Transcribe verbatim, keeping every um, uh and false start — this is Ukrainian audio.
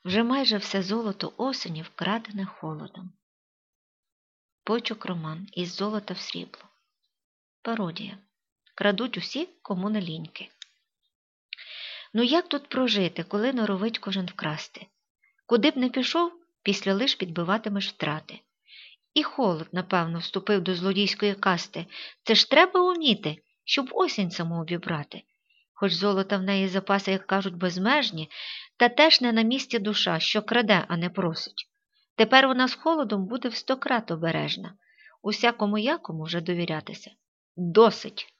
Вже майже все золото осені вкрадене холодом. Почук роман із золота в срібло. Пародія. Крадуть усі, кому не ліньки. Ну як тут прожити, коли норовить кожен вкрасти? Куди б не пішов, після лиш підбиватимеш втрати. І холод, напевно, вступив до злодійської касти. Це ж треба уміти, щоб осінь саму обібрати. Хоч золота в неї запаси, як кажуть, безмежні, та теж не на місці душа, що краде, а не просить. Тепер вона з холодом буде в сто крат обережна. Усякому якому вже довірятися. Досить!